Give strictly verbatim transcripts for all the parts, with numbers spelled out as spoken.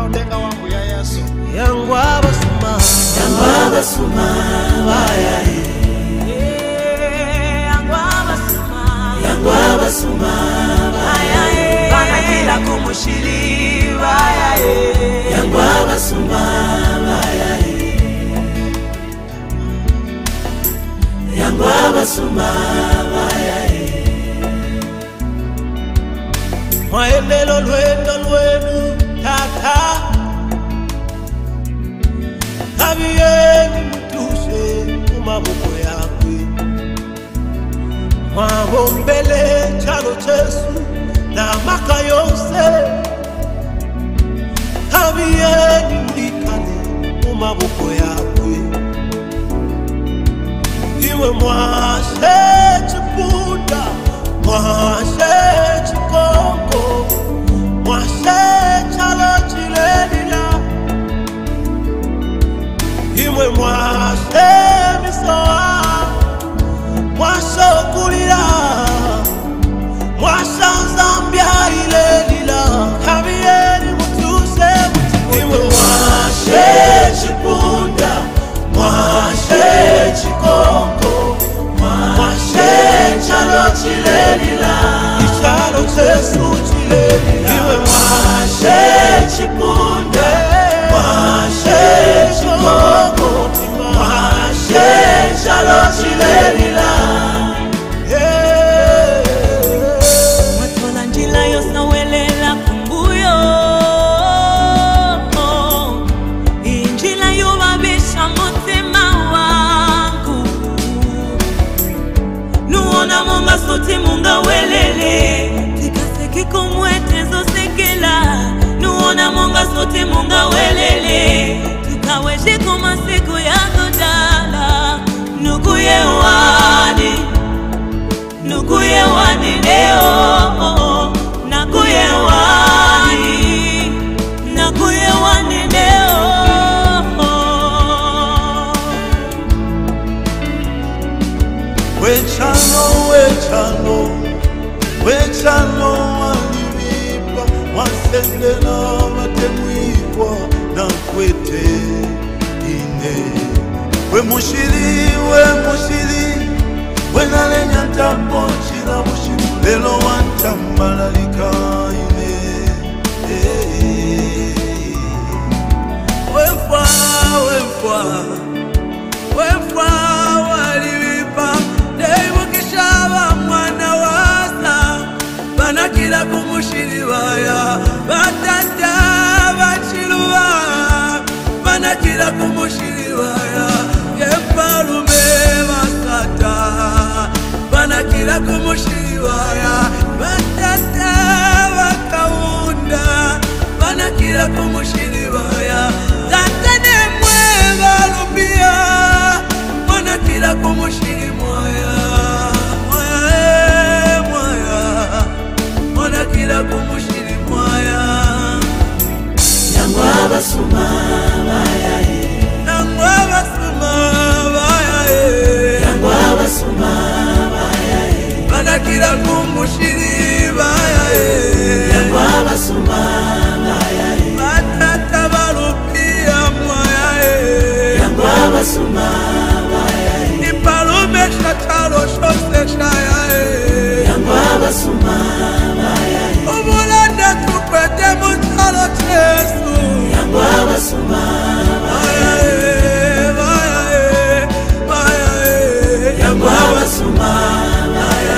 ondenga wangu ya Yesu yangu abasuma yangu abasuma baya yangu abasuma yangu abasuma baya bana kila kumushiri baya yangu abasuma baya yangu abasuma baya mwaelelo lwendo lwenu tata Habiyeni mtuse kumaboko yakwe mwahombele chalo chesu na maka yose Habiyeni mlikane kumaboko yakwe iwe mwashe chipunda mwashe chikoko mwashe chalo chilelila Imwe mwashe misoa mwashe okulira mwashe Zambia ile lila Habiyeni mutuse mutuse Imwe mwashe chipunda mwashe chikoko mwashe chalo chile lila Ichalo chesu chile lila Imwe mwashe chipunda mwashe chikoko mwashe chalo chile lila Matona njila yosawelela kumbuyo Injila yubabisha mutima wangu Nuona monga soti munga welele Tikaseki kumwete zosekela Nuona monga soti munga welele Tukaweshi kumasiku ya kudala Nukuye wani Nukuye wani leo Nakuye wani Nakuye wani leo Wechano, wechano Wechano walivipa Wasendela watemwikwa na kwete ine We mushiri, we mushiri We nalenya tapo chila mushiri Lelo wantambalalika ine Wefwa, wefwa Wefwa walivipa Deimukishaba mwana wasa Banakila kumushiri waya Batata bachiluwa Banakila kumushiri waya Yepalume basata Banakila kumushiri waya Batata bakaunda Banakila kumushiri waya Zatane mwe balubia Banakila kumushiri mwaya Mwaya eh mwaya Banakila kumushiri mwaya yangu abasuma baya yangu abasuma baya yangu abasuma baya banakila kumushiri baya yangu abasuma baya batata balupia mwaya yangu abasuma baya nipalume shatalo shose shaya yangu abasuma baya umulanda tukwete mutalo chesu yangu abasuma baya baya baya yangu abasuma baya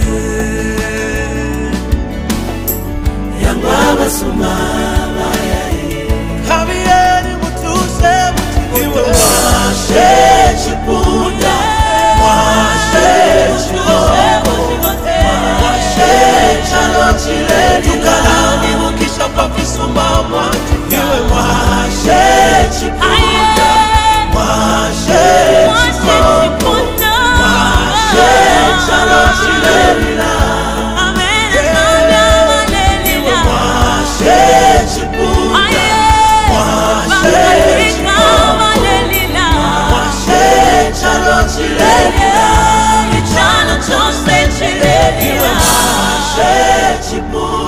yangu abasuma baya Habiyeni mutuse mutuse mwashe chipunda mwashe chikoko mwashe chalo chile Tukalani mukisha pakisumba mwati iwe mwashe chipunda mwashe chikoko mwashe chalo chile lila iwe mwashe chipunda mwashe chikoko mwashe chalo chile lila iwe mwashe chipunda